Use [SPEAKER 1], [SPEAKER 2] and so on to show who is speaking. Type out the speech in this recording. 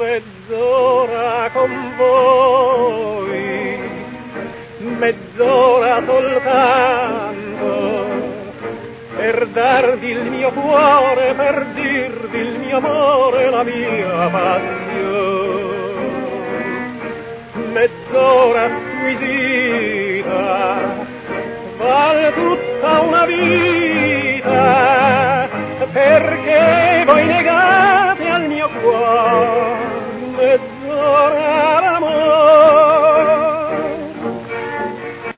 [SPEAKER 1] mezz'ora con voi, mezz'ora soltanto, per darvi il mio cuore, per dirvi il mio amore, la mia passione. Mezz'ora squisita, val tutta una vita, perché